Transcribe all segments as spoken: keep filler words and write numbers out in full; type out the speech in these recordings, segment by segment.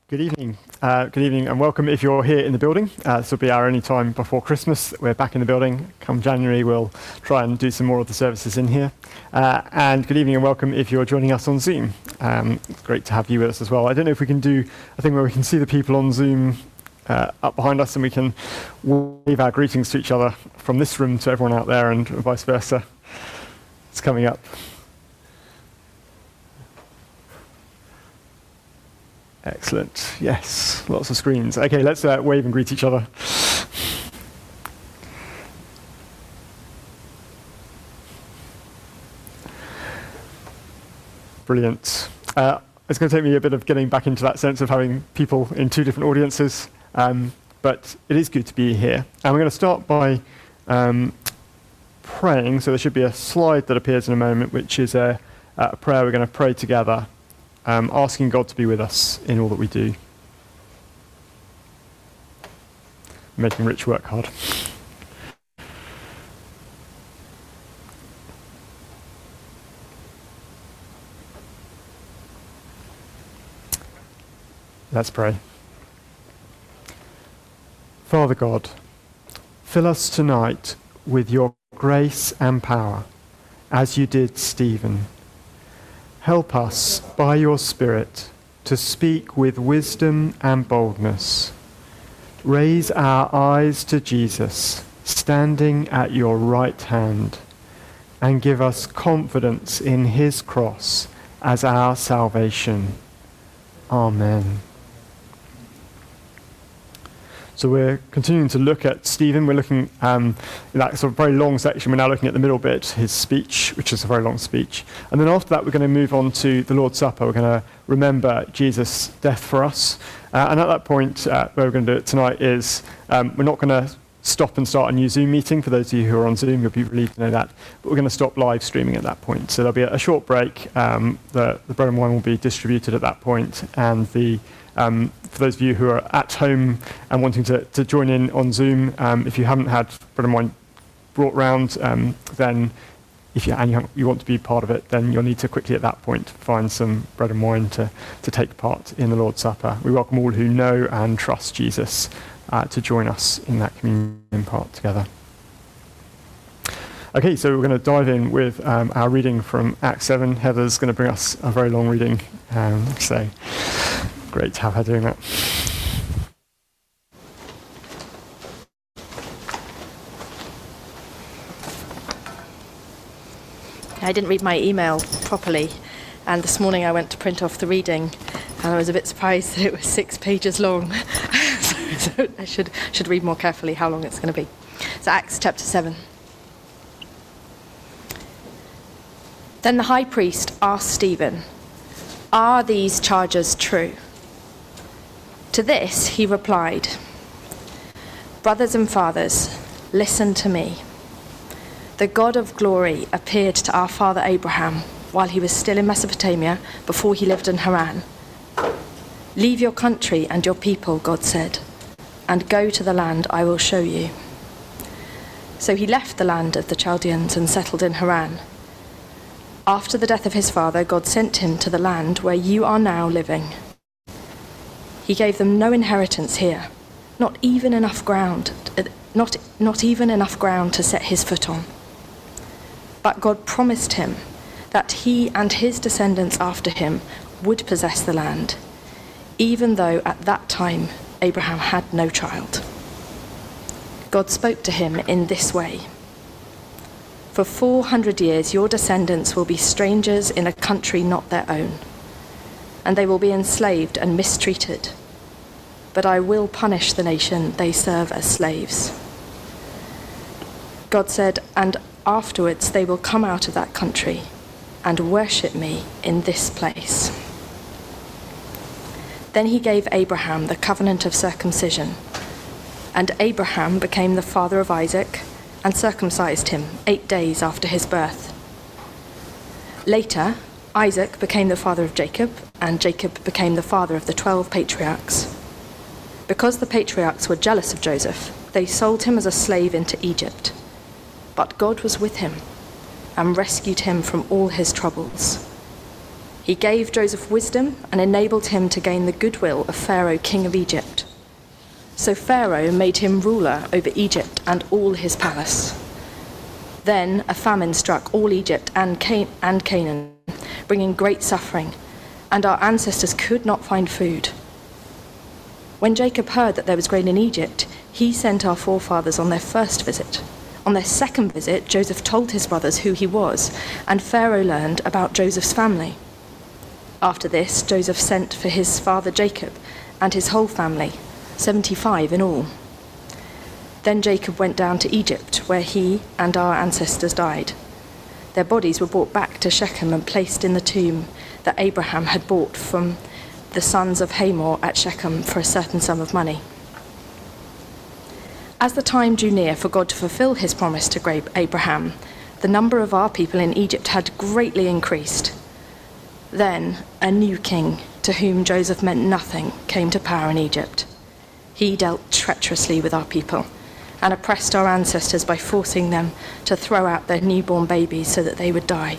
Good evening. Uh, good evening and welcome if you're here in the building. Uh, this will be our only time before Christmas. We're back in the building. Come January, we'll try and do some more of the services in here. Uh, and good evening and welcome if you're joining us on Zoom. Um, it's great to have you with us as well. I don't know if we can do a thing where we can see the people on Zoom uh, up behind us and we can wave our greetings to each other from this room to everyone out there and vice versa. It's coming up. Excellent. Yes, lots of screens. Okay, let's uh, wave and greet each other. Brilliant. Uh, it's going to take me a bit of getting back into that sense of having people in two different audiences, um, but it is good to be here. And we're going to start by um, praying. So there should be a slide that appears in a moment, which is a, a prayer we're going to pray together. Um, asking God to be with us in all that we do. Making Rich work hard. Let's pray. Father God, fill us tonight with your grace and power, as you did Stephen. Help us, by your Spirit, to speak with wisdom and boldness. Raise our eyes to Jesus, standing at your right hand, and give us confidence in his cross as our salvation. Amen. So we're continuing to look at Stephen. We're looking um, in that sort of very long section. We're now looking at the middle bit, his speech, which is a very long speech. And then after that, we're going to move on to the Lord's Supper. We're going to remember Jesus' death for us. Uh, and at that point, uh, where we're going to do it tonight is um, we're not going to stop and start a new Zoom meeting. For those of you who are on Zoom, you'll be relieved to know that. But we're going to stop live streaming at that point. So there'll be a, a short break. Um, the, the bread and wine will be distributed at that point, and the Um, for those of you who are at home and wanting to, to join in on Zoom, um, if you haven't had bread and wine brought round, um, then if you, and you, you want to be part of it, then you'll need to quickly at that point find some bread and wine to, to take part in the Lord's Supper. We welcome all who know and trust Jesus uh, to join us in that communion part together. Okay, so we're going to dive in with um, our reading from Acts seven. Heather's going to bring us a very long reading, um, so great to have her doing that. I didn't read my email properly, and this morning I went to print off the reading, and I was a bit surprised that it was six pages long. so, so I should should read more carefully how long it's going to be. So Acts chapter seven. Then the high priest asked Stephen, "Are these charges true?" To this he replied, "Brothers and fathers, listen to me. The God of glory appeared to our father Abraham while he was still in Mesopotamia, before he lived in Haran. 'Leave your country and your people,' God said, 'and go to the land I will show you.' So he left the land of the Chaldeans and settled in Haran. After the death of his father, God sent him to the land where you are now living. He gave them no inheritance here, not even enough ground, not, not even enough ground to set his foot on. But God promised him that he and his descendants after him would possess the land, even though at that time Abraham had no child. God spoke to him in this way: 'For four hundred years your descendants will be strangers in a country not their own, and they will be enslaved and mistreated. But I will punish the nation they serve as slaves.' God said, 'And afterwards they will come out of that country and worship me in this place.' Then he gave Abraham the covenant of circumcision, and Abraham became the father of Isaac and circumcised him eight days after his birth. Later, Isaac became the father of Jacob, and Jacob became the father of the twelve patriarchs. Because the patriarchs were jealous of Joseph, they sold him as a slave into Egypt. But God was with him and rescued him from all his troubles. He gave Joseph wisdom and enabled him to gain the goodwill of Pharaoh, king of Egypt. So Pharaoh made him ruler over Egypt and all his palace. Then a famine struck all Egypt and, Can- and Canaan, bringing great suffering, and our ancestors could not find food. When Jacob heard that there was grain in Egypt, he sent our forefathers on their first visit. On their second visit, Joseph told his brothers who he was, and Pharaoh learned about Joseph's family. After this, Joseph sent for his father Jacob and his whole family, seventy-five in all. Then Jacob went down to Egypt, where he and our ancestors died. Their bodies were brought back to Shechem and placed in the tomb that Abraham had bought from the sons of Hamor at Shechem for a certain sum of money. As the time drew near for God to fulfill his promise to Abraham, the number of our people in Egypt had greatly increased. Then a new king, to whom Joseph meant nothing, came to power in Egypt. He dealt treacherously with our people and oppressed our ancestors by forcing them to throw out their newborn babies so that they would die.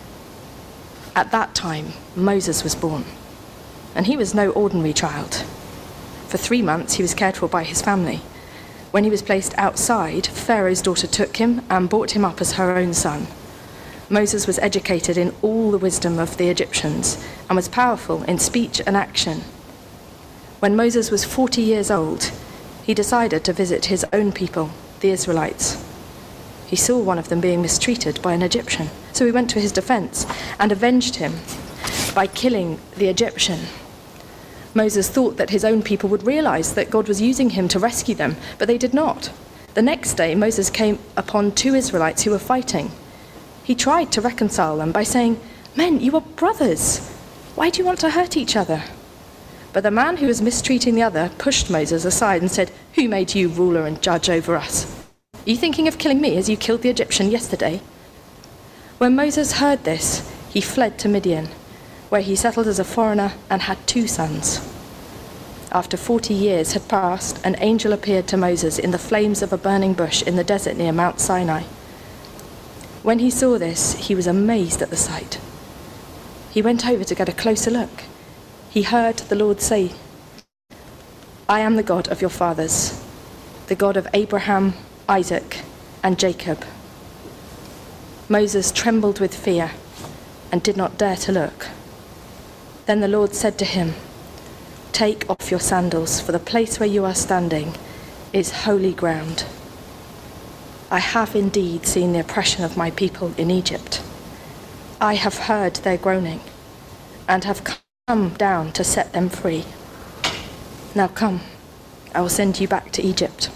At that time, Moses was born, and he was no ordinary child. For three months, he was cared for by his family. When he was placed outside, Pharaoh's daughter took him and brought him up as her own son. Moses was educated in all the wisdom of the Egyptians and was powerful in speech and action. When Moses was forty years old, he decided to visit his own people, the Israelites. He saw one of them being mistreated by an Egyptian, so he went to his defense and avenged him by killing the Egyptian. Moses thought that his own people would realize that God was using him to rescue them, but they did not. The next day, Moses came upon two Israelites who were fighting. He tried to reconcile them by saying, "Men, you are brothers. Why do you want to hurt each other?" But the man who was mistreating the other pushed Moses aside and said, "Who made you ruler and judge over us? Are you thinking of killing me as you killed the Egyptian yesterday?" When Moses heard this, he fled to Midian, where he settled as a foreigner and had two sons. After forty years had passed, an angel appeared to Moses in the flames of a burning bush in the desert near Mount Sinai. When he saw this, he was amazed at the sight. He went over to get a closer look. He heard the Lord say, "I am the God of your fathers, the God of Abraham, Isaac, and Jacob." Moses trembled with fear and did not dare to look. Then the Lord said to him, "Take off your sandals, for the place where you are standing is holy ground. I have indeed seen the oppression of my people in Egypt. I have heard their groaning and have come down to set them free. Now come, I will send you back to Egypt."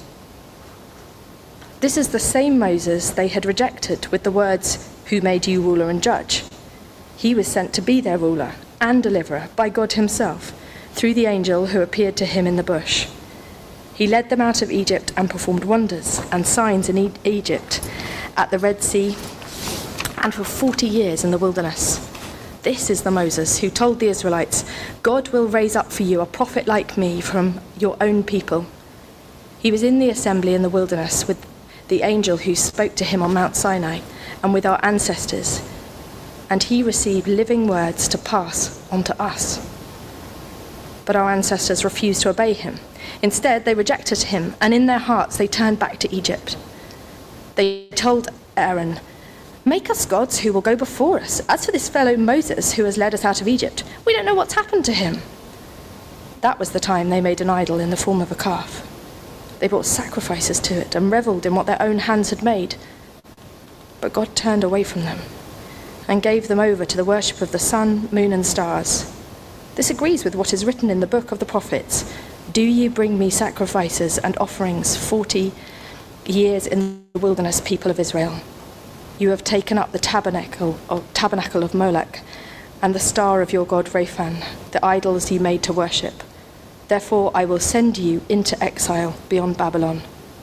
This is the same Moses they had rejected with the words, "Who made you ruler and judge?" He was sent to be their ruler and deliverer by God himself, through the angel who appeared to him in the bush. He led them out of Egypt and performed wonders and signs in e- Egypt, at the Red Sea, and for forty years in the wilderness. This is the Moses who told the Israelites, "God will raise up for you a prophet like me from your own people." He was in the assembly in the wilderness with the angel who spoke to him on Mount Sinai and with our ancestors, and he received living words to pass on to us. But our ancestors refused to obey him. Instead, they rejected him, and in their hearts they turned back to Egypt. They told Aaron, "Make us gods who will go before us. As for this fellow Moses who has led us out of Egypt, we don't know what's happened to him." That was the time they made an idol in the form of a calf. They brought sacrifices to it and reveled in what their own hands had made. But God turned away from them and gave them over to the worship of the sun, moon, and stars. This agrees with what is written in the book of the prophets. "Do you bring me sacrifices and offerings forty years in the wilderness, people of Israel? You have taken up the tabernacle of, tabernacle of Moloch and the star of your god Raphan, the idols you made to worship. Therefore I will send you into exile beyond Babylon."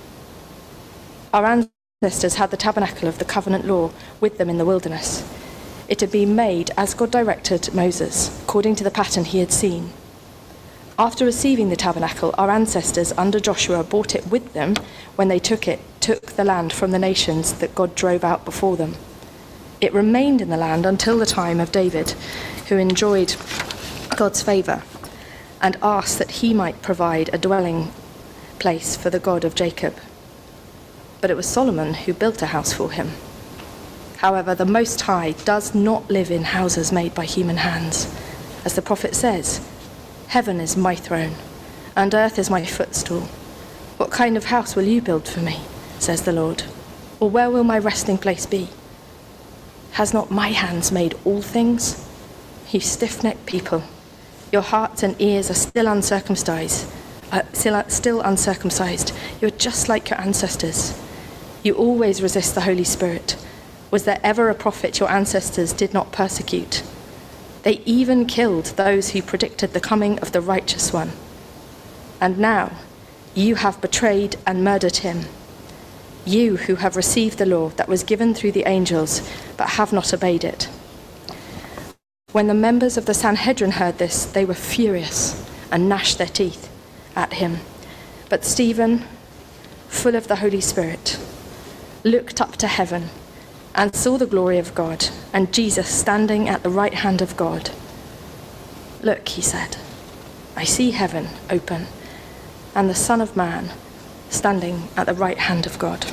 Our ancestors had the tabernacle of the covenant law with them in the wilderness. It had been made as God directed Moses, according to the pattern he had seen. After receiving the tabernacle, our ancestors under Joshua brought it with them when they took it, took the land from the nations that God drove out before them. It remained in the land until the time of David, who enjoyed God's favour and asked that he might provide a dwelling place for the God of Jacob. But it was Solomon who built a house for him. However, the Most High does not live in houses made by human hands. As the prophet says, "Heaven is my throne, and earth is my footstool. What kind of house will you build for me, says the Lord? Or where will my resting place be? Has not my hands made all things? You stiff-necked people, your hearts and ears are still uncircumcised. Uh, still, still uncircumcised. You are just like your ancestors. You always resist the Holy Spirit. Was there ever a prophet your ancestors did not persecute? They even killed those who predicted the coming of the righteous one. And now you have betrayed and murdered him. You who have received the law that was given through the angels, but have not obeyed it." When the members of the Sanhedrin heard this, they were furious and gnashed their teeth at him. But Stephen, full of the Holy Spirit, looked up to heaven and saw the glory of God and Jesus standing at the right hand of God. "Look," he said, "I see heaven open and the Son of Man standing at the right hand of God."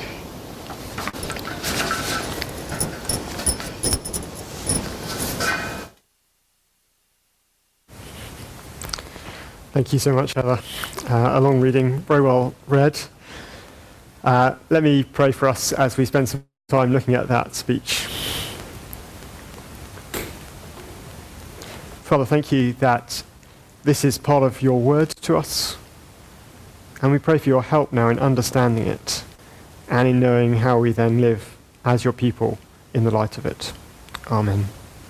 Thank you so much, Heather. Uh, a long reading, very well read. Uh, let me pray for us as we spend some time looking at that speech. Father, thank you that this is part of your word to us, and we pray for your help now in understanding it and in knowing how we then live as your people in the light of it. Amen.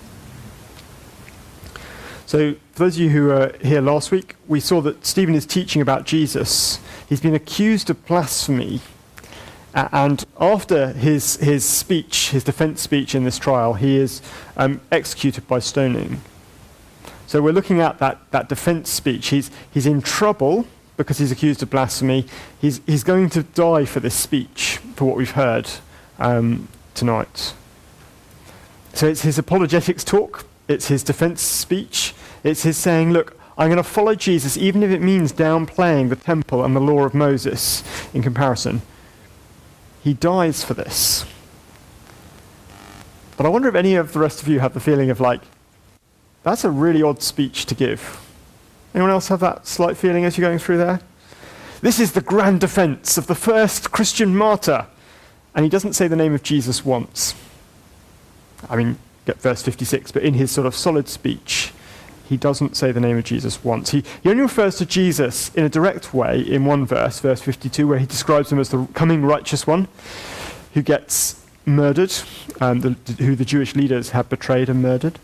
So, for those of you who were here last week, we saw that Stephen is teaching about Jesus. He's been accused of blasphemy, uh, and after his his speech, his defense speech in this trial, he is um, executed by stoning. So we're looking at that, that defense speech. He's he's in trouble because he's accused of blasphemy. He's he's going to die for this speech, for what we've heard um, tonight. So it's his apologetics talk. It's his defense speech. It's his saying, look, I'm going to follow Jesus even if it means downplaying the temple and the law of Moses in comparison. He dies for this. But I wonder if any of the rest of you have the feeling of like, that's a really odd speech to give. Anyone else have that slight feeling as you're going through there? This is the grand defense of the first Christian martyr. And he doesn't say the name of Jesus once. I mean, get verse fifty-six, but in his sort of solid speech, he doesn't say the name of Jesus once. He, he only refers to Jesus in a direct way in one verse, verse fifty-two, where he describes him as the coming righteous one who gets murdered, um, the, who the Jewish leaders have betrayed and murdered.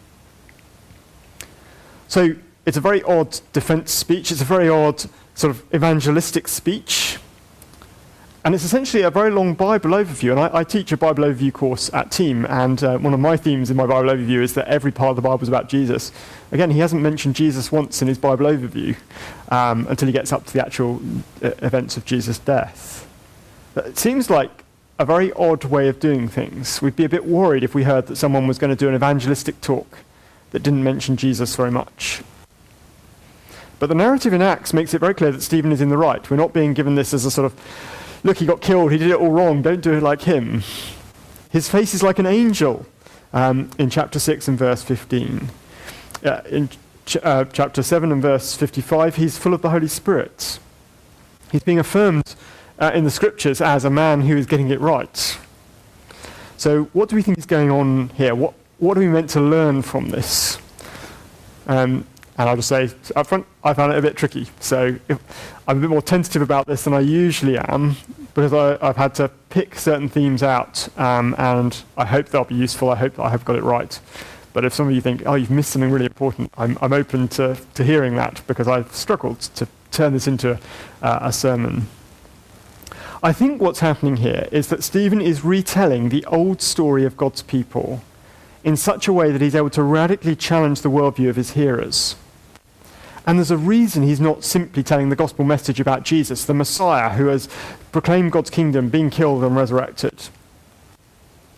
So it's a very odd defense speech. It's a very odd sort of evangelistic speech. And it's essentially a very long Bible overview. And I, I teach a Bible overview course at Team, and uh, one of my themes in my Bible overview is that every part of the Bible is about Jesus. Again, he hasn't mentioned Jesus once in his Bible overview um, until he gets up to the actual uh, events of Jesus' death. But it seems like a very odd way of doing things. We'd be a bit worried if we heard that someone was going to do an evangelistic talk that didn't mention Jesus very much. But the narrative in Acts makes it very clear that Stephen is in the right. We're not being given this as a sort of, look, he got killed, he did it all wrong, don't do it like him. His face is like an angel um, in chapter six and verse fifteen. Uh, in ch- uh, chapter seven and verse fifty-five, he's full of the Holy Spirit. He's being affirmed uh, in the scriptures as a man who is getting it right. So what do we think is going on here? What, what are we meant to learn from this? Um, And I'll just say up front, I found it a bit tricky. So if, I'm a bit more tentative about this than I usually am, because I, I've had to pick certain themes out, um, and I hope they'll be useful. I hope that I have got it right. But if some of you think, oh, you've missed something really important, I'm, I'm open to, to hearing that, because I've struggled to turn this into uh, a sermon. I think what's happening here is that Stephen is retelling the old story of God's people in such a way that he's able to radically challenge the worldview of his hearers. And there's a reason he's not simply telling the gospel message about Jesus, the Messiah who has proclaimed God's kingdom, been killed and resurrected.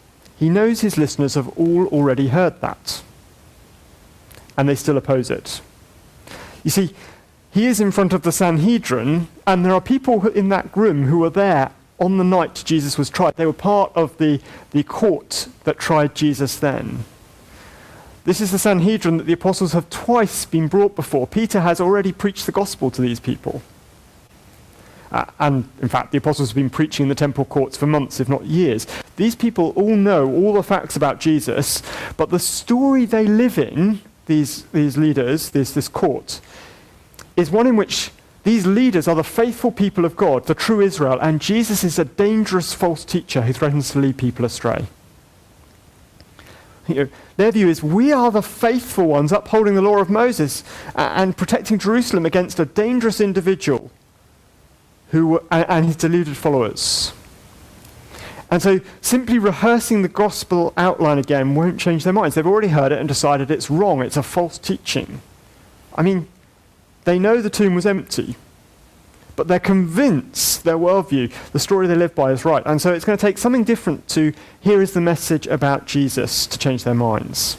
he knows his listeners have all already heard that, and they still oppose it. You see, he is in front of the Sanhedrin, and there are people in that room who were there on the night Jesus was tried. They were part of the, the court that tried Jesus then. This is the Sanhedrin that the apostles have twice been brought before. Peter has already preached the gospel to these people. Uh, and, in fact, the apostles have been preaching in the temple courts for months, if not years. These people all know all the facts about Jesus, but the story they live in, these, these leaders, this, this court, is one in which these leaders are the faithful people of God, the true Israel, and Jesus is a dangerous false teacher who threatens to lead people astray. You know, their view is, we are the faithful ones upholding the law of Moses uh, and protecting Jerusalem against a dangerous individual who uh, and his deluded followers. And so simply rehearsing the gospel outline again won't change their minds. They've already heard it and decided it's wrong, it's a false teaching. I mean, they know the tomb was empty, but they're convinced their worldview, the story they live by, is right. And so it's going to take something different to, here is the message about Jesus, to change their minds.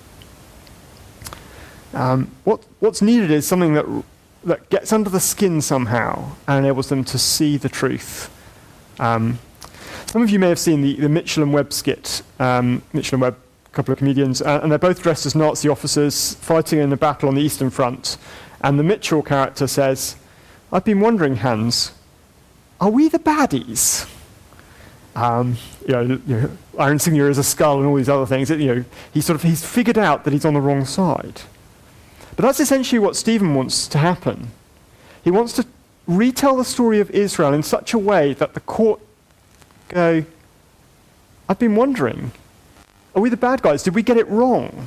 Um, what, what's needed is something that, that gets under the skin somehow and enables them to see the truth. Um, some of you may have seen the, the Mitchell and Webb skit. Um, Mitchell and Webb, a couple of comedians, uh, and they're both dressed as Nazi officers fighting in a battle on the Eastern Front. And the Mitchell character says, I've been wondering, Hans, are we the baddies? Um, you know, you know, our insignia is a skull and all these other things. It, you know, he sort of he's figured out that he's on the wrong side. But that's essentially what Stephen wants to happen. He wants to retell the story of Israel in such a way that the court go, I've been wondering, are we the bad guys? Did we get it wrong?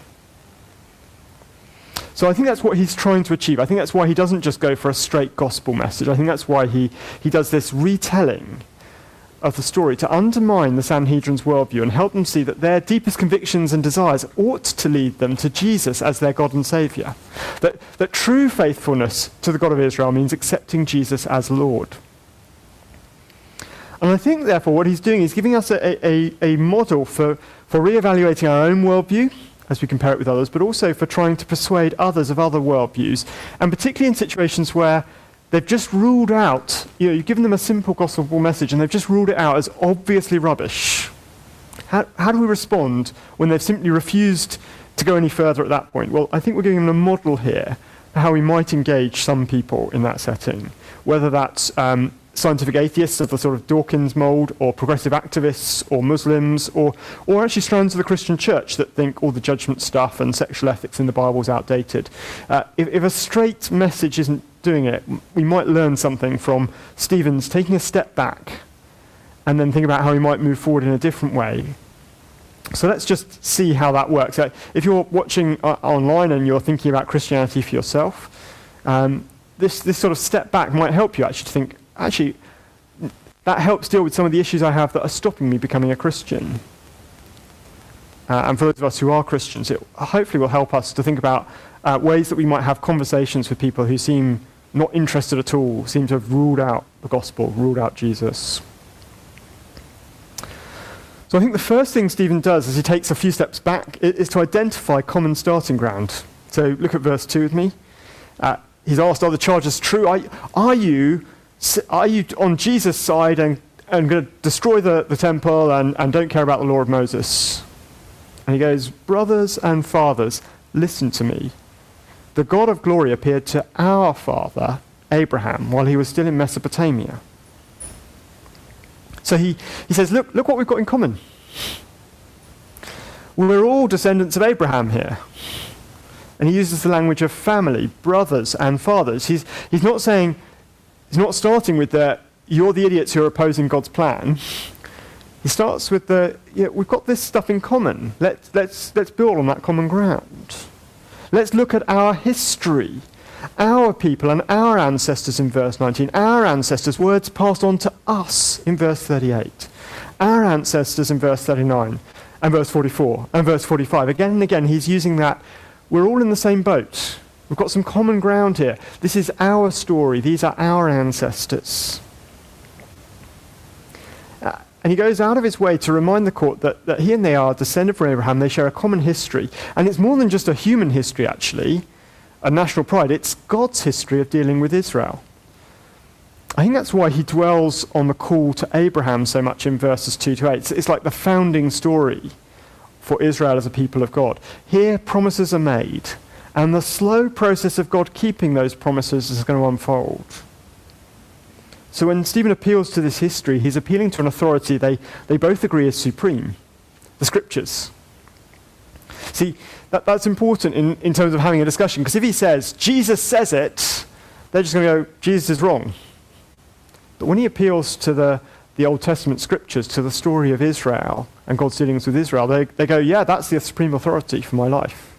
So I think that's what he's trying to achieve. I think that's why he doesn't just go for a straight gospel message. I think that's why he, he does this retelling of the story to undermine the Sanhedrin's worldview and help them see that their deepest convictions and desires ought to lead them to Jesus as their God and Saviour. That, that true faithfulness to the God of Israel means accepting Jesus as Lord. And I think, therefore, what he's doing is giving us a, a, a model for, for re-evaluating our own worldview as we compare it with others, but also for trying to persuade others of other worldviews, and particularly in situations where they've just ruled out, you know, you've given them a simple gospel message and they've just ruled it out as obviously rubbish. How, how do we respond when they've simply refused to go any further at that point? Well, I think we're giving them a model here for how we might engage some people in that setting, whether that's um, scientific atheists of the sort of Dawkins mould, or progressive activists, or Muslims, or, or actually strands of the Christian church that think all the judgment stuff and sexual ethics in the Bible is outdated. Uh, if, if a straight message isn't doing it, we might learn something from Stephen's taking a step back and then think about how he might move forward in a different way. So let's just see how that works. Uh, if you're watching uh, online and you're thinking about Christianity for yourself, um, this, this sort of step back might help you actually to think, actually, that helps deal with some of the issues I have that are stopping me becoming a Christian. Uh, and for those of us who are Christians, it hopefully will help us to think about uh, ways that we might have conversations with people who seem not interested at all, seem to have ruled out the gospel, ruled out Jesus. So I think the first thing Stephen does as he takes a few steps back is to identify common starting ground. So look at verse two with me. Uh, he's asked, are the charges true? Are, are you are you on Jesus' side and, and going to destroy the, the temple and, and don't care about the law of Moses? And he goes, brothers and fathers, listen to me. The God of glory appeared to our father, Abraham, while he was still in Mesopotamia. So he, he says, look, look what we've got in common. We're all descendants of Abraham here. And he uses the language of family, brothers and fathers. He's, he's not saying, he's not starting with the, you're the idiots who are opposing God's plan. He starts with the, yeah, we've got this stuff in common. Let's, let's, let's build on that common ground. Let's look at our history, our people and our ancestors in verse nineteen, our ancestors, words passed on to us in verse thirty-eight, our ancestors in verse thirty-nine, and verse forty-four, and verse forty-five. Again and again, he's using that, we're all in the same boat. We've got some common ground here. This is our story. These are our ancestors. Uh, And he goes out of his way to remind the court that, that he and they are descended from Abraham, they share a common history. And it's more than just a human history, actually, a national pride. It's God's history of dealing with Israel. I think that's why he dwells on the call to Abraham so much in verses two to eight. It's, it's like the founding story for Israel as a people of God. Here, promises are made, and the slow process of God keeping those promises is going to unfold. So when Stephen appeals to this history, he's appealing to an authority they, they both agree is supreme, the Scriptures. See, that, that's important in, in terms of having a discussion, because if he says, Jesus says it, they're just going to go, Jesus is wrong. But when he appeals to the, the Old Testament Scriptures, to the story of Israel and God's dealings with Israel, they, they go, yeah, that's the supreme authority for my life.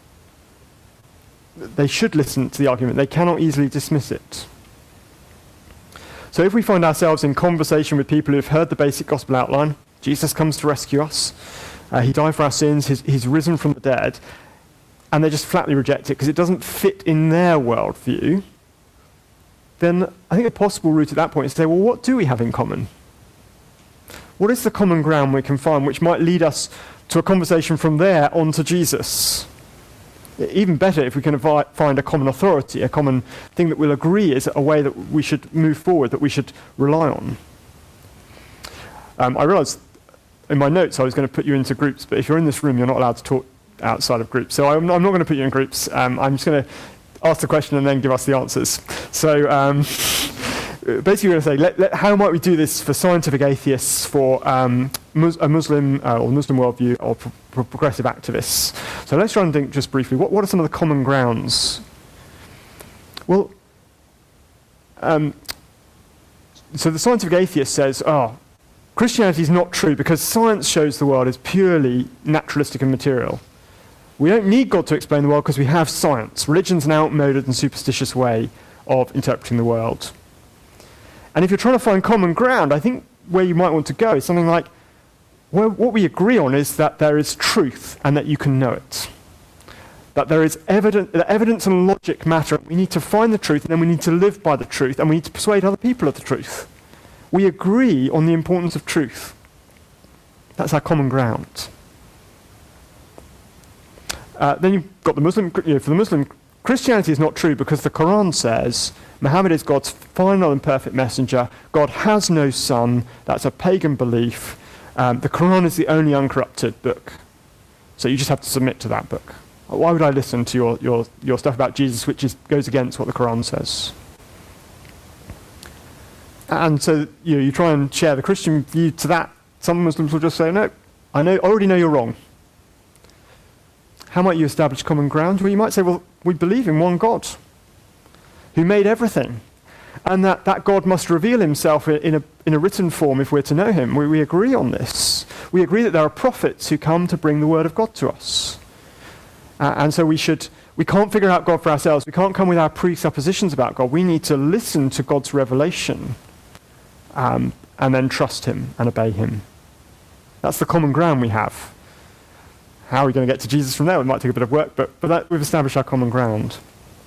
They should listen to the argument. They cannot easily dismiss it. So if we find ourselves in conversation with people who've heard the basic gospel outline, Jesus comes to rescue us, uh, he died for our sins, he's, he's risen from the dead, and they just flatly reject it because it doesn't fit in their worldview, then I think a possible route at that point is to say, well, what do we have in common? What is the common ground we can find which might lead us to a conversation from there on to Jesus? Even better if we can avi- find a common authority, a common thing that we'll agree is a way that we should move forward, that we should rely on. Um, I realised in my notes I was going to put you into groups, but if you're in this room, you're not allowed to talk outside of groups. So I'm, I'm not going to put you in groups. Um, I'm just going to ask the question and then give us the answers. So um, basically we're going to say, let, let, how might we do this for scientific atheists, for um, mus- a Muslim uh, or Muslim worldview, or pro- pro- progressive activists? So let's try and think just briefly, what, what are some of the common grounds? Well, um, so the scientific atheist says, oh, Christianity is not true because science shows the world is purely naturalistic and material. We don't need God to explain the world because we have science. Religion's an outmoded and superstitious way of interpreting the world. And if you're trying to find common ground, I think where you might want to go is something like, well, what we agree on is that there is truth and that you can know it. That there is evidence, that evidence and logic matter. We need to find the truth and then we need to live by the truth and we need to persuade other people of the truth. We agree on the importance of truth. That's our common ground. Uh, then you've got the Muslim, you know, for the Muslim, Christianity is not true because the Quran says Muhammad is God's final and perfect messenger. God has no son. That's a pagan belief. Um, the Quran is the only uncorrupted book. So you just have to submit to that book. Why would I listen to your, your, your stuff about Jesus, which is, goes against what the Quran says? And so you know, you try and share the Christian view to that. Some Muslims will just say, no, I know, already know you're wrong. How might you establish common ground? Well, you might say, well, we believe in one God who made everything, and that, that God must reveal himself in a, in a written form if we're to know him. We, we agree on this. We agree that there are prophets who come to bring the word of God to us. Uh, and so we should, we can't figure out God for ourselves. We can't come with our presuppositions about God. We need to listen to God's revelation um, and then trust him and obey him. That's the common ground we have. How are we going to get to Jesus from there? It might take a bit of work, but, but that, we've established our common ground.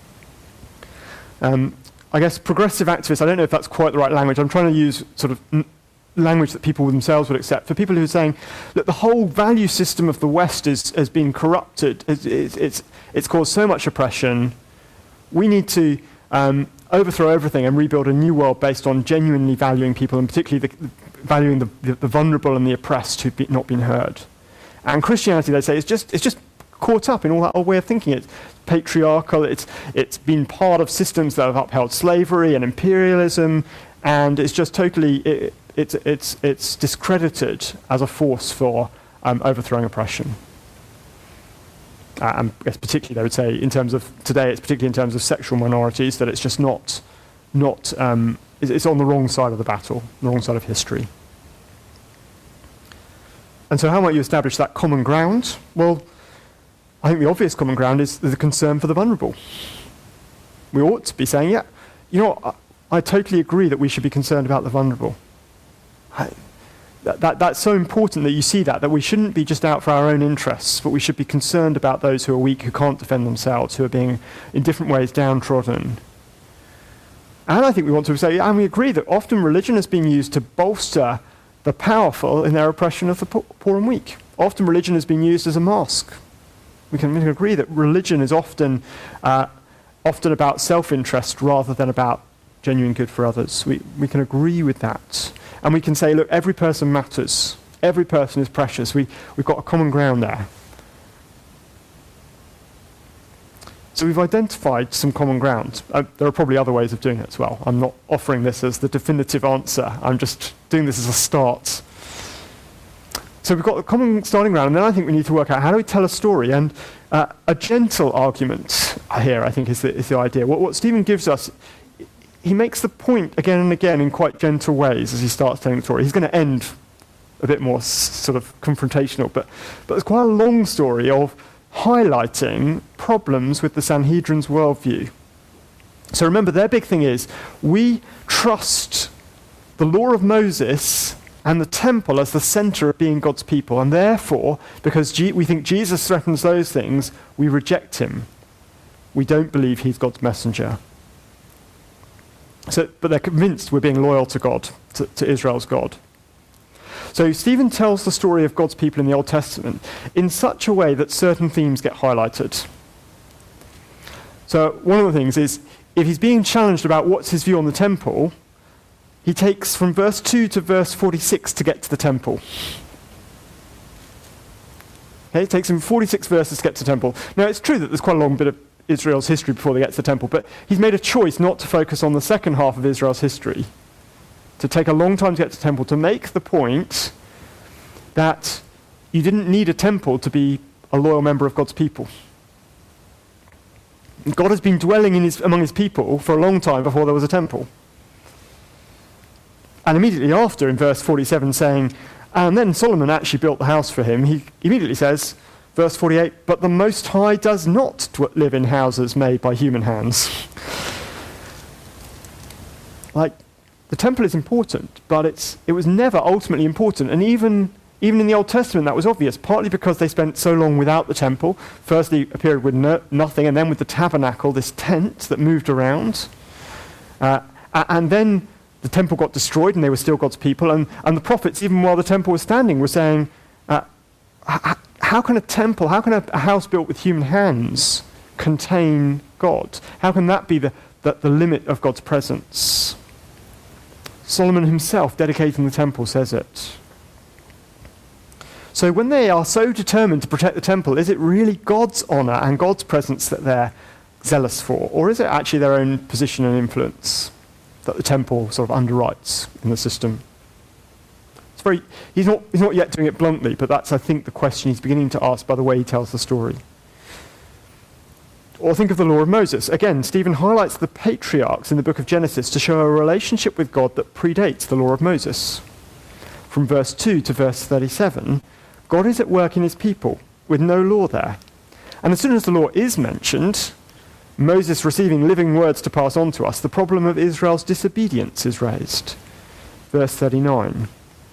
Um, I guess progressive activists, I don't know if that's quite the right language. I'm trying to use sort of n- language that people themselves would accept. For people who are saying, look, the whole value system of the West is, has been corrupted. It's, it's, it's, it's caused so much oppression. We need to um, overthrow everything and rebuild a new world based on genuinely valuing people, and particularly the, valuing the, the, the vulnerable and the oppressed who've be, not been heard. And Christianity, they say, is just it's just caught up in all that old way of thinking. It's patriarchal, it's it's been part of systems that have upheld slavery and imperialism, and it's just totally, it, it's, it's, it's discredited as a force for um, overthrowing oppression. Uh, and I guess particularly, they would say, in terms of today, it's particularly in terms of sexual minorities, that it's just not, not um, it's, it's on the wrong side of the battle, the wrong side of history. And so how might you establish that common ground? Well, I think the obvious common ground is the concern for the vulnerable. We ought to be saying, yeah, you know, I, I totally agree that we should be concerned about the vulnerable. I, that, that, that's so important that you see that, that we shouldn't be just out for our own interests, but we should be concerned about those who are weak, who can't defend themselves, who are being, in different ways, downtrodden. And I think we want to say, yeah, and we agree that often religion has been used to bolster the powerful in their oppression of the poor and weak. Often religion has been used as a mask. We can, we can agree that religion is often, uh, often about self-interest rather than about genuine good for others. We, we can agree with that. And we can say, look, every person matters. Every person is precious. We, we've got a common ground there. So we've identified some common ground. Uh, there are probably other ways of doing it as well. I'm not offering this as the definitive answer. I'm just doing this as a start. So we've got a common starting ground, and then I think we need to work out how do we tell a story. And uh, a gentle argument here, I think, is the, is the idea. What, what Stephen gives us, he makes the point again and again in quite gentle ways as he starts telling the story. He's going to end a bit more s- sort of confrontational, but, but it's quite a long story of highlighting problems with the Sanhedrin's worldview. So remember, their big thing is, we trust the law of Moses and the temple as the center of being God's people, and therefore, because G- we think Jesus threatens those things, we reject him. We don't believe he's God's messenger. So, but they're convinced we're being loyal to God, to, to Israel's God. So Stephen tells the story of God's people in the Old Testament in such a way that certain themes get highlighted. So one of the things is, if he's being challenged about what's his view on the temple, he takes from verse two to verse forty-six to get to the temple. Okay, it takes him forty-six verses to get to the temple. Now it's true that there's quite a long bit of Israel's history before they get to the temple, but he's made a choice not to focus on the second half of Israel's history, to take a long time to get to the temple, to make the point that you didn't need a temple to be a loyal member of God's people. God has been dwelling in his, among his people for a long time before there was a temple. And immediately after, in verse forty-seven, saying, and then Solomon actually built the house for him, he immediately says, verse forty-eight, but the Most High does not dw- live in houses made by human hands. Like, the temple is important, but it's it was never ultimately important. And even, even in the Old Testament, that was obvious, partly because they spent so long without the temple. Firstly, a period with no, nothing, and then with the tabernacle, this tent that moved around. Uh, and then the temple got destroyed, and they were still God's people. And, and the prophets, even while the temple was standing, were saying, uh, how can a temple, how can a, a house built with human hands contain God? How can that be the, the, the limit of God's presence? Solomon himself, dedicating the temple, says it. So when they are so determined to protect the temple, is it really God's honour and God's presence that they're zealous for? Or is it actually their own position and influence that the temple sort of underwrites in the system? It's very, he's not, he's not yet doing it bluntly, but that's, I think, the question he's beginning to ask by the way he tells the story. Or think of the law of Moses. Again, Stephen highlights the patriarchs in the book of Genesis to show a relationship with God that predates the law of Moses. From verse two to verse thirty-seven, God is at work in his people, with no law there. And as soon as the law is mentioned, Moses receiving living words to pass on to us, the problem of Israel's disobedience is raised. Verse thirty-nine.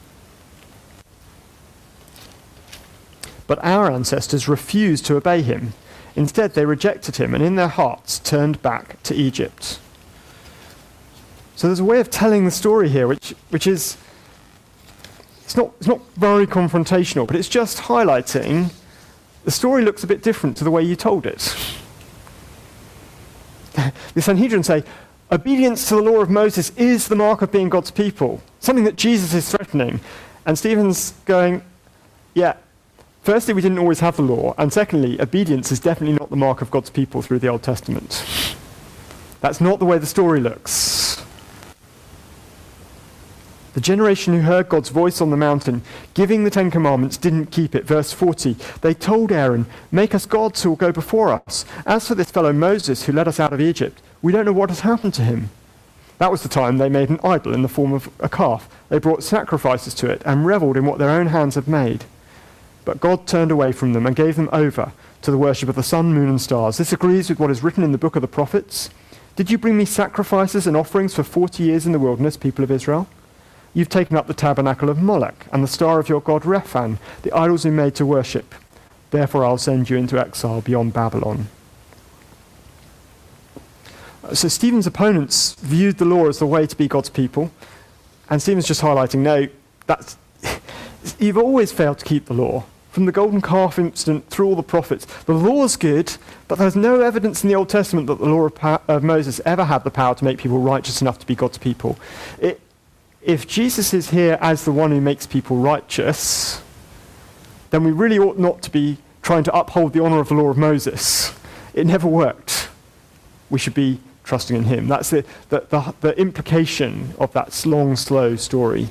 But our ancestors refused to obey him. Instead, they rejected him and in their hearts turned back to Egypt. So there's a way of telling the story here which, which is, it's not, it's not very confrontational, but it's just highlighting the story looks a bit different to the way you told it. The Sanhedrin say, obedience to the law of Moses is the mark of being God's people, something that Jesus is threatening. And Stephen's going, yeah, firstly, we didn't always have the law, and secondly, obedience is definitely not the mark of God's people through the Old Testament. That's not the way the story looks. The generation who heard God's voice on the mountain, giving the Ten Commandments, didn't keep it. Verse forty, they told Aaron, make us gods who will go before us. As for this fellow Moses who led us out of Egypt, we don't know what has happened to him. That was the time they made an idol in the form of a calf. They brought sacrifices to it and revelled in what their own hands had made. But God turned away from them and gave them over to the worship of the sun, moon, and stars. This agrees with what is written in the book of the prophets. Did you bring me sacrifices and offerings for forty years in the wilderness, people of Israel? You've taken up the tabernacle of Moloch and the star of your god Rephan, the idols you made to worship. Therefore I'll send you into exile beyond Babylon. So Stephen's opponents viewed the law as the way to be God's people. And Stephen's just highlighting, no, that's you've always failed to keep the law. From the golden calf incident through all the prophets, the law is good, but there's no evidence in the Old Testament that the law of, pa- of Moses ever had the power to make people righteous enough to be God's people. It, if Jesus is here as the one who makes people righteous, then we really ought not to be trying to uphold the honour of the law of Moses. It never worked. We should be trusting in him. That's the, the, the, the implication of that long, slow story.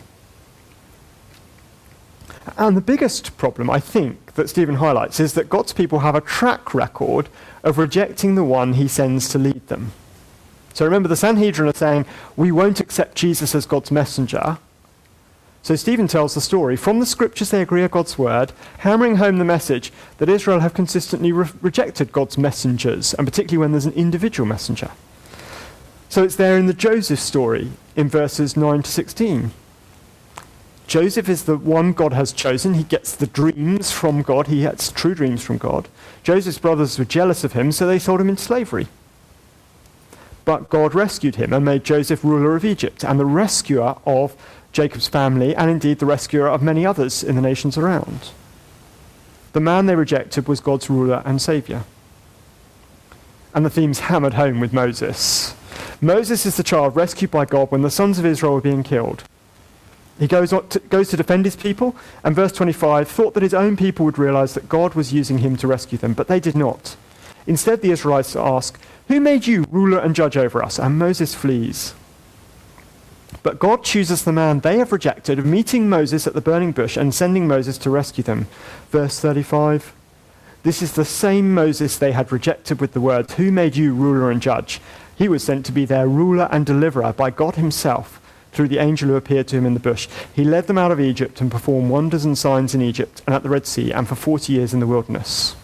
And the biggest problem, I think, that Stephen highlights is that God's people have a track record of rejecting the one he sends to lead them. So remember, the Sanhedrin are saying, we won't accept Jesus as God's messenger. So Stephen tells the story. From the scriptures they agree are God's word, hammering home the message that Israel have consistently re- rejected God's messengers, and particularly when there's an individual messenger. So it's there in the Joseph story in verses nine to sixteen. Joseph is the one God has chosen. He gets the dreams from God. He gets true dreams from God. Joseph's brothers were jealous of him, so they sold him into slavery. But God rescued him and made Joseph ruler of Egypt and the rescuer of Jacob's family, and indeed the rescuer of many others in the nations around. The man they rejected was God's ruler and saviour. And the theme's hammered home with Moses. Moses is the child rescued by God when the sons of Israel were being killed. He goes, on to, goes to defend his people, and verse twenty-five thought that his own people would realize that God was using him to rescue them, but they did not. Instead, the Israelites ask, "Who made you ruler and judge over us?" And Moses flees. But God chooses the man they have rejected, of meeting Moses at the burning bush and sending Moses to rescue them. Verse thirty-five, this is the same Moses they had rejected with the words, "Who made you ruler and judge?" He was sent to be their ruler and deliverer by God himself, through the angel who appeared to him in the bush. He led them out of Egypt and performed wonders and signs in Egypt and at the Red Sea and for forty years in the wilderness.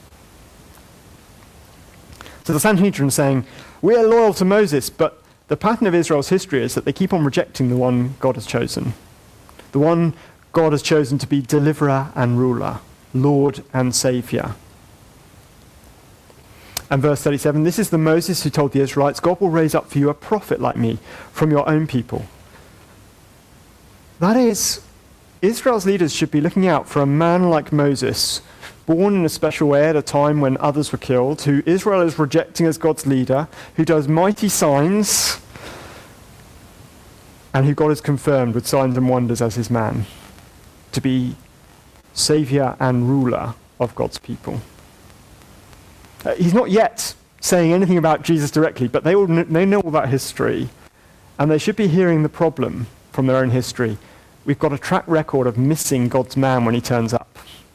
So the Sanhedrin saying, we are loyal to Moses, but the pattern of Israel's history is that they keep on rejecting the one God has chosen. The one God has chosen to be deliverer and ruler, Lord and Saviour. And verse thirty-seven, this is the Moses who told the Israelites, God will raise up for you a prophet like me from your own people. That is, Israel's leaders should be looking out for a man like Moses, born in a special way at a time when others were killed, who Israel is rejecting as God's leader, who does mighty signs, and who God has confirmed with signs and wonders as his man, to be saviour and ruler of God's people. Uh, he's not yet saying anything about Jesus directly, but they, all kn- they know all that history, and they should be hearing the problem from their own history. We've got a track record of missing God's man when he turns up.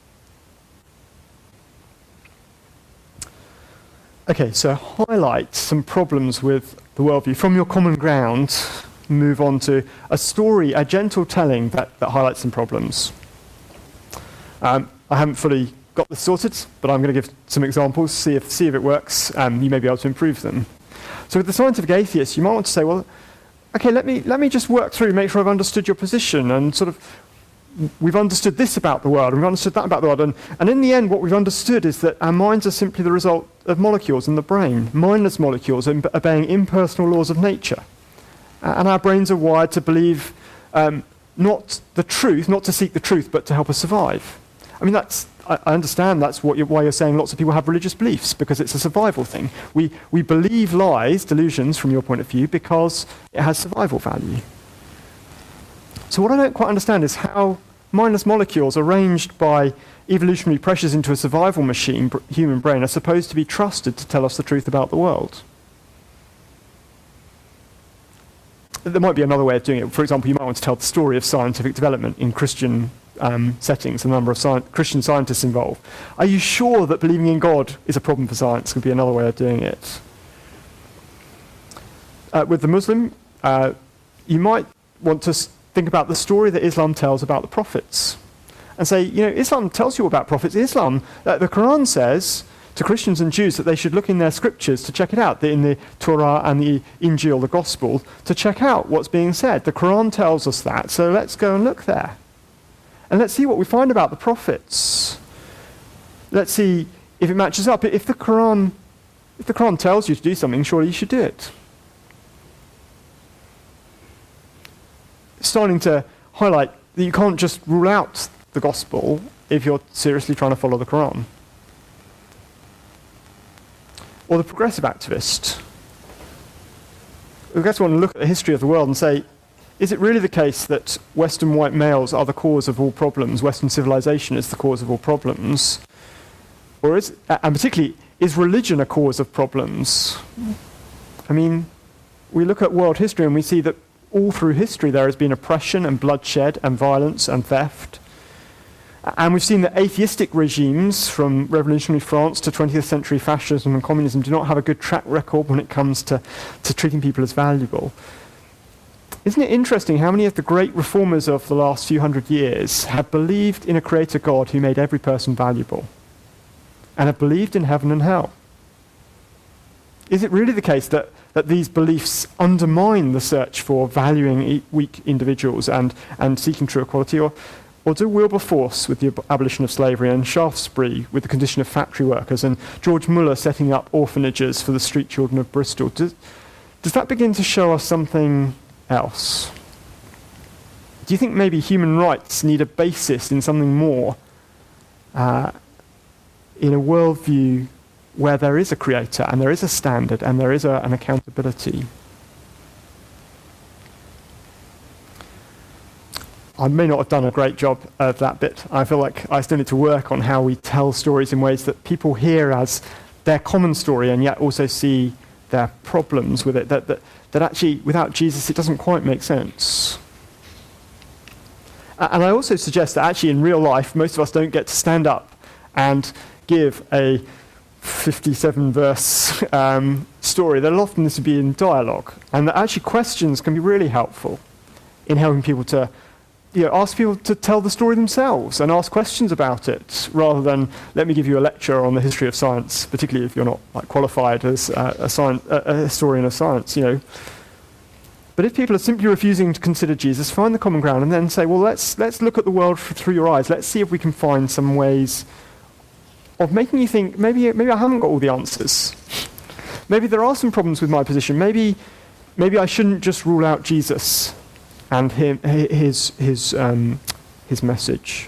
Okay, so highlight some problems with the worldview. From your common ground, move on to a story, a gentle telling that, that highlights some problems. Um, I haven't fully got this sorted, but I'm going to give some examples, see if, see if it works. Um, you may be able to improve them. So with the scientific atheist, you might want to say, well, okay, let me let me just work through, make sure I've understood your position, and sort of, we've understood this about the world, and we've understood that about the world, and, and in the end what we've understood is that our minds are simply the result of molecules in the brain, mindless molecules obeying impersonal laws of nature. Uh, and our brains are wired to believe um, not the truth, not to seek the truth, but to help us survive. I mean, that's, I, I understand that's what you're, why you're saying lots of people have religious beliefs, because it's a survival thing. We, we believe lies, delusions from your point of view, because it has survival value. So what I don't quite understand is how mindless molecules arranged by evolutionary pressures into a survival machine, br- human brain, are supposed to be trusted to tell us the truth about the world. There might be another way of doing it. For example, you might want to tell the story of scientific development in Christian um, settings, a number of sci- Christian scientists involved. Are you sure that believing in God is a problem for science? Could be another way of doing it. Uh, with the Muslim, uh, you might want to s- think about the story that Islam tells about the prophets. And say, you know, Islam tells you about prophets. Islam, uh, the Quran says to Christians and Jews that they should look in their scriptures to check it out, in the Torah and the Injil, the Gospel, to check out what's being said. The Quran tells us that, so let's go and look there. And let's see what we find about the prophets. Let's see if it matches up. If the Quran, if the Quran tells you to do something, surely you should do it. Starting to highlight that you can't just rule out the gospel if you're seriously trying to follow the Quran. Or the progressive activist. We just want to look at the history of the world and say, is it really the case that Western white males are the cause of all problems, Western civilization is the cause of all problems? Or is, and particularly, is religion a cause of problems? I mean, we look at world history and we see that all through history there has been oppression and bloodshed and violence and theft. And we've seen that atheistic regimes, from revolutionary France to twentieth century fascism and communism, do not have a good track record when it comes to, to treating people as valuable. Isn't it interesting how many of the great reformers of the last few hundred years have believed in a creator God who made every person valuable, and have believed in heaven and hell? Is it really the case that, that these beliefs undermine the search for valuing e- weak individuals and, and seeking true equality? Or, or do Wilberforce with the ab- abolition of slavery, and Shaftesbury with the condition of factory workers, and George Muller setting up orphanages for the street children of Bristol, does, does that begin to show us something else? Do you think maybe human rights need a basis in something more, uh, in a worldview where there is a creator and there is a standard and there is a, an accountability? I may not have done a great job of that bit. I feel like I still need to work on how we tell stories in ways that people hear as their common story and yet also see their problems with it, that, that, that actually without Jesus it doesn't quite make sense. And I also suggest that actually in real life most of us don't get to stand up and give a fifty-seven verse um, story. That often this would be in dialogue, and that actually questions can be really helpful in helping people to, you know, ask people to tell the story themselves and ask questions about it, rather than let me give you a lecture on the history of science, particularly if you're not like qualified as uh, a, science, a, a historian of science, you know. But if people are simply refusing to consider Jesus, find the common ground and then say, well, let's let's look at the world f- through your eyes. Let's see if we can find some ways of making you think, maybe maybe I haven't got all the answers. Maybe there are some problems with my position. Maybe maybe I shouldn't just rule out Jesus and him, his his um, his message.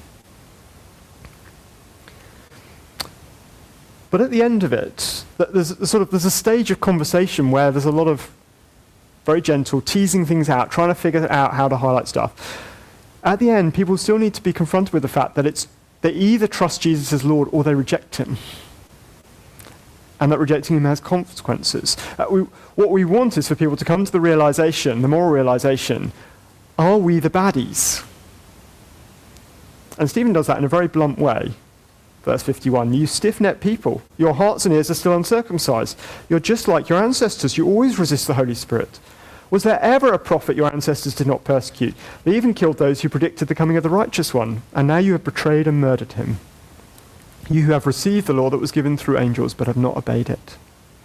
But at the end of it, there's a sort of there's a stage of conversation where there's a lot of very gentle, teasing things out, trying to figure out how to highlight stuff. At the end, people still need to be confronted with the fact that it's they either trust Jesus as Lord or they reject him. And that rejecting him has consequences. Uh, we, what we want is for people to come to the realization, the moral realization, are we the baddies? And Stephen does that in a very blunt way. Verse fifty-one, you stiff-necked people, your hearts and ears are still uncircumcised. You're just like your ancestors. You always resist the Holy Spirit. Was there ever a prophet your ancestors did not persecute? They even killed those who predicted the coming of the righteous one, and now you have betrayed and murdered him. You who have received the law that was given through angels but have not obeyed it.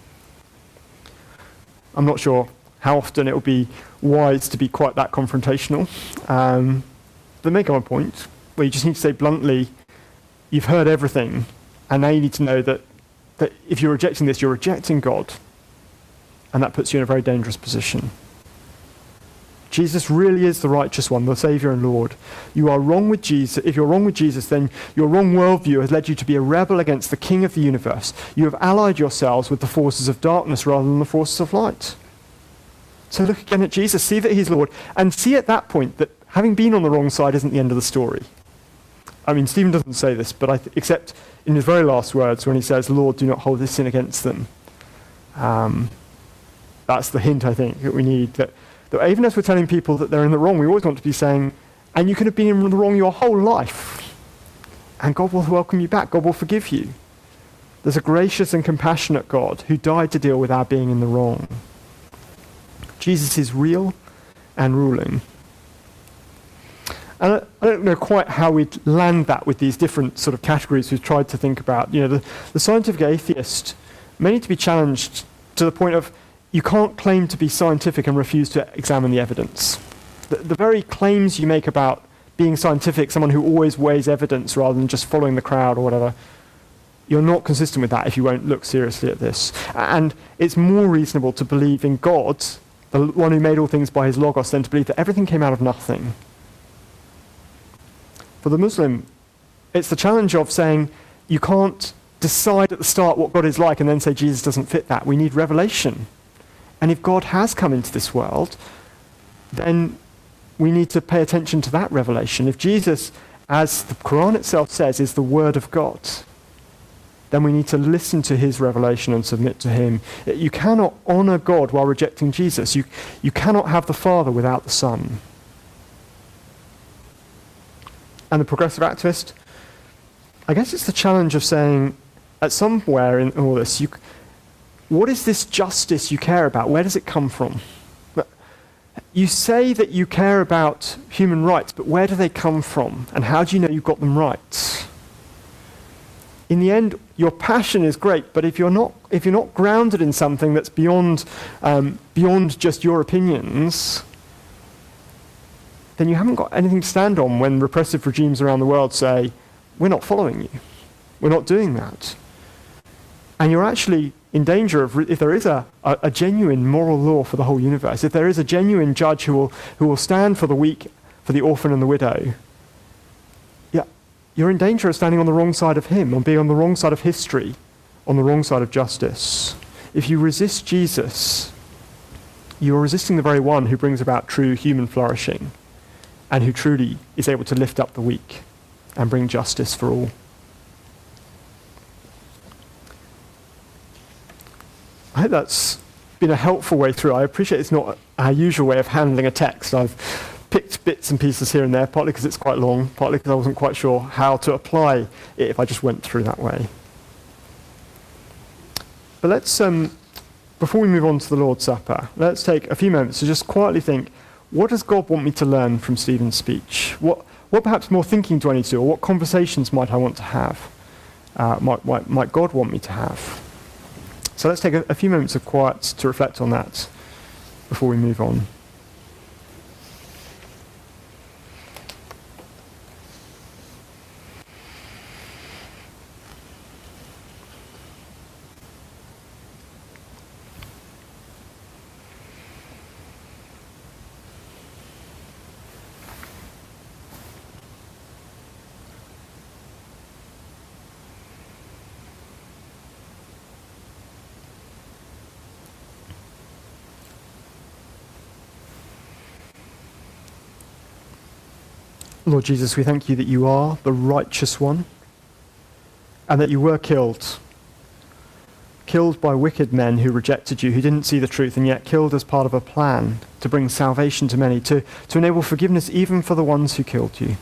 I'm not sure how often it will be wise to be quite that confrontational. Um, but make a point where you just need to say bluntly, you've heard everything, and now you need to know that, that if you're rejecting this, you're rejecting God, and that puts you in a very dangerous position. Jesus really is the righteous one, the Saviour and Lord. You are wrong with Jesus. If you're wrong with Jesus, then your wrong worldview has led you to be a rebel against the King of the universe. You have allied yourselves with the forces of darkness rather than the forces of light. So look again at Jesus, see that he's Lord, and see at that point that having been on the wrong side isn't the end of the story. I mean, Stephen doesn't say this, but I th- except in his very last words when he says, Lord, do not hold this sin against them. Um, that's the hint, I think, that we need, that That even as we're telling people that they're in the wrong, we always want to be saying, and you could have been in the wrong your whole life, and God will welcome you back. God will forgive you. There's a gracious and compassionate God who died to deal with our being in the wrong. Jesus is real and ruling. And I, I don't know quite how we'd land that with these different sort of categories we've tried to think about. You know, the, the scientific atheist may need to be challenged to the point of, you can't claim to be scientific and refuse to examine the evidence. The, the very claims you make about being scientific, someone who always weighs evidence rather than just following the crowd or whatever, you're not consistent with that if you won't look seriously at this. And it's more reasonable to believe in God, the one who made all things by his logos, than to believe that everything came out of nothing. For the Muslim, It's the challenge of saying you can't decide at the start what God is like and then say Jesus doesn't fit that. We need revelation. And if God has come into this world, then we need to pay attention to that revelation. If Jesus, as the Quran itself says, is the Word of God, then we need to listen to his revelation and submit to him. You cannot honor God while rejecting Jesus. You, you cannot have the Father without the Son. And the progressive activist, I guess it's the challenge of saying, at somewhere in all this, you, what is this justice you care about? Where does it come from? You say that you care about human rights, but where do they come from? And how do you know you've got them right? In the end, your passion is great, but if you're not, if you're not grounded in something that's beyond, um, beyond just your opinions, then you haven't got anything to stand on when repressive regimes around the world say, we're not following you. We're not doing that. And you're actually in danger of, if there is a, a, a genuine moral law for the whole universe, if there is a genuine judge who will, who will stand for the weak, for the orphan and the widow, yeah, you're in danger of standing on the wrong side of him, on being on the wrong side of history, on the wrong side of justice. If you resist Jesus, you are resisting the very one who brings about true human flourishing and who truly is able to lift up the weak and bring justice for all. I hope that's been a helpful way through. I appreciate it's not our usual way of handling a text. I've picked bits and pieces here and there, partly because it's quite long, partly because I wasn't quite sure how to apply it if I just went through that way. But let's, um, before we move on to the Lord's Supper, let's take a few moments to just quietly think, what does God want me to learn from Stephen's speech? What, what perhaps more thinking do I need to do, or what conversations might I want to have? Uh, might, might, might God want me to have? So let's take a, a few moments of quiet to reflect on that before we move on. Lord Jesus, we thank you that you are the righteous one and that you were killed. Killed by wicked men who rejected you, who didn't see the truth, and yet killed as part of a plan to bring salvation to many, to, to enable forgiveness even for the ones who killed you.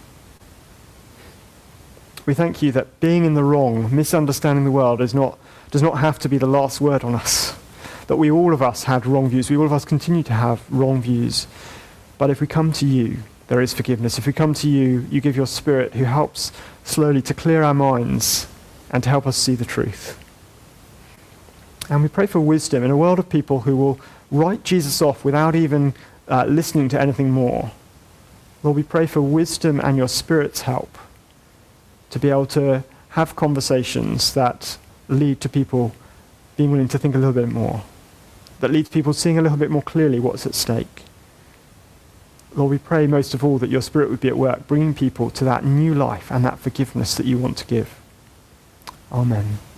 We thank you that being in the wrong, misunderstanding the world, is not, does not have to be the last word on us. That we all of us had wrong views. We all of us continue to have wrong views. But if we come to you, there is forgiveness. If we come to you, you give your Spirit who helps slowly to clear our minds and to help us see the truth. And we pray for wisdom in a world of people who will write Jesus off without even uh, listening to anything more. Lord, we pray for wisdom and your Spirit's help to be able to have conversations that lead to people being willing to think a little bit more, that lead to people seeing a little bit more clearly what's at stake. Lord, we pray most of all that your Spirit would be at work, bringing people to that new life and that forgiveness that you want to give. Amen.